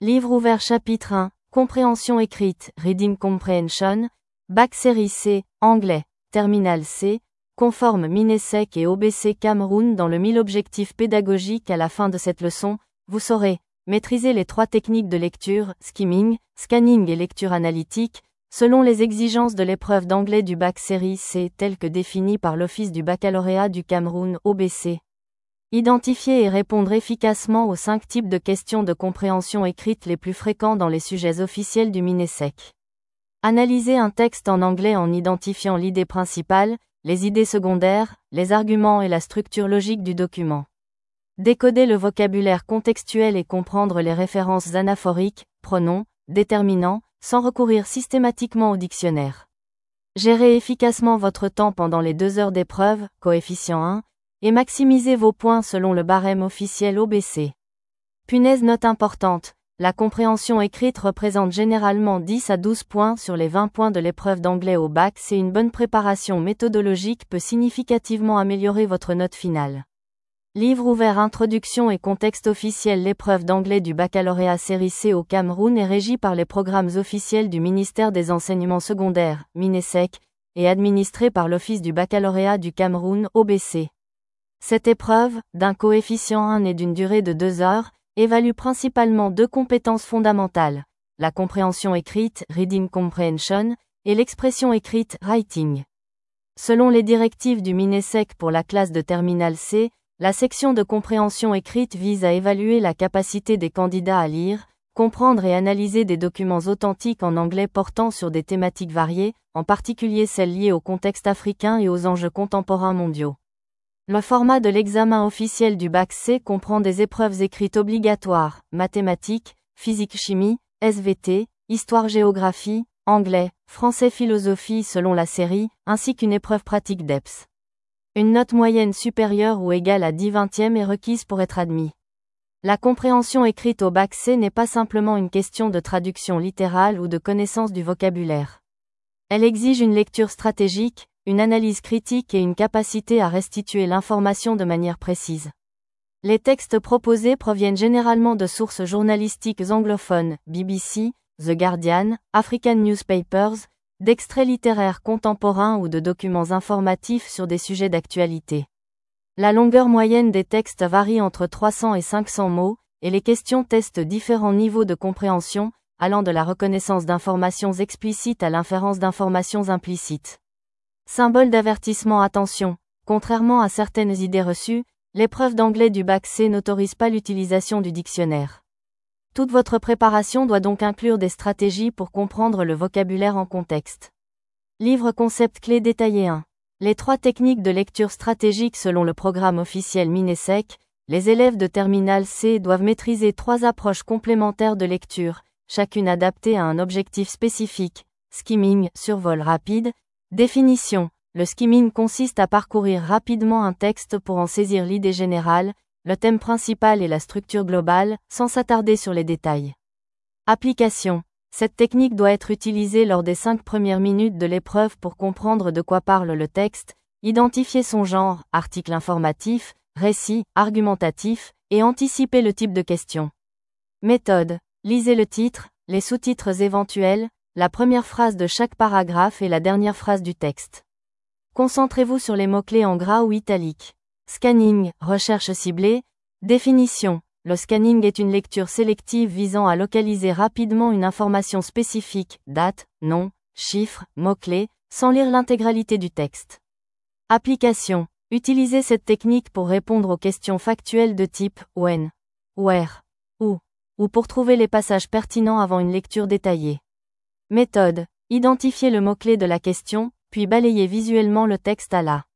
Livre ouvert chapitre 1, Compréhension écrite, Reading Comprehension, Bac Série C, Anglais, Terminal C, conforme Minesec et OBC Cameroun. Dans le 1000 objectifs pédagogiques. À la fin de cette leçon, vous saurez maîtriser les 3 techniques de lecture, skimming, scanning et lecture analytique, selon les exigences de l'épreuve d'anglais du Bac Série C telle que définie par l'Office du baccalauréat du Cameroun, OBC. Identifier et répondre efficacement aux 5 types de questions de compréhension écrite les plus fréquents dans les sujets officiels du Minesec. Analyser un texte en anglais en identifiant l'idée principale, les idées secondaires, les arguments et la structure logique du document. Décoder le vocabulaire contextuel et comprendre les références anaphoriques, pronoms, déterminants, sans recourir systématiquement au dictionnaire. Gérer efficacement votre temps pendant les 2 heures d'épreuve, coefficient 1, et maximisez vos points selon le barème officiel OBC. Punaise, note importante, la compréhension écrite représente généralement 10 à 12 points sur les 20 points de l'épreuve d'anglais au bac. C'est une bonne préparation méthodologique peut significativement améliorer votre note finale. Livre ouvert Introduction et contexte officiel. L'épreuve d'anglais du baccalauréat série C au Cameroun est régie par les programmes officiels du ministère des Enseignements secondaires, Minesec, et administrée par l'Office du baccalauréat du Cameroun, OBC. Cette épreuve, d'un coefficient 1 et d'une durée de 2 heures, évalue principalement 2 compétences fondamentales, la compréhension écrite, Reading Comprehension, et l'expression écrite, Writing. Selon les directives du Minesec pour la classe de Terminal C, la section de compréhension écrite vise à évaluer la capacité des candidats à lire, comprendre et analyser des documents authentiques en anglais portant sur des thématiques variées, en particulier celles liées au contexte africain et aux enjeux contemporains mondiaux. Le format de l'examen officiel du Bac C comprend des épreuves écrites obligatoires, mathématiques, physique-chimie, SVT, histoire-géographie, anglais, français-philosophie selon la série, ainsi qu'une épreuve pratique d'EPS. Une note moyenne supérieure ou égale à 10/20 est requise pour être admis. La compréhension écrite au Bac C n'est pas simplement une question de traduction littérale ou de connaissance du vocabulaire. Elle exige une lecture stratégique, une analyse critique et une capacité à restituer l'information de manière précise. Les textes proposés proviennent généralement de sources journalistiques anglophones, BBC, The Guardian, African Newspapers, d'extraits littéraires contemporains ou de documents informatifs sur des sujets d'actualité. La longueur moyenne des textes varie entre 300 et 500 mots, et les questions testent différents niveaux de compréhension, allant de la reconnaissance d'informations explicites à l'inférence d'informations implicites. Symbole d'avertissement. Attention, contrairement à certaines idées reçues, l'épreuve d'anglais du Bac C n'autorise pas l'utilisation du dictionnaire. Toute votre préparation doit donc inclure des stratégies pour comprendre le vocabulaire en contexte. Livre concept clé détaillé 1. Les 3 techniques de lecture stratégique selon le programme officiel Minesec, les élèves de Terminal C doivent maîtriser 3 approches complémentaires de lecture, chacune adaptée à un objectif spécifique. Skimming, survol rapide. Définition. Le skimming consiste à parcourir rapidement un texte pour en saisir l'idée générale, le thème principal et la structure globale, sans s'attarder sur les détails. Application. Cette technique doit être utilisée lors des 5 premières minutes de l'épreuve pour comprendre de quoi parle le texte, identifier son genre, article informatif, récit, argumentatif, et anticiper le type de question. Méthode. Lisez le titre, les sous-titres éventuels, la première phrase de chaque paragraphe et la dernière phrase du texte. Concentrez-vous sur les mots-clés en gras ou italiques. Scanning, recherche ciblée. Définition. Le scanning est une lecture sélective visant à localiser rapidement une information spécifique, date, nom, chiffre, mots-clés, sans lire l'intégralité du texte. Application. Utilisez cette technique pour répondre aux questions factuelles de type when, where, où, ou pour trouver les passages pertinents avant une lecture détaillée. Méthode. Identifiez le mot-clé de la question, puis balayez visuellement le texte à la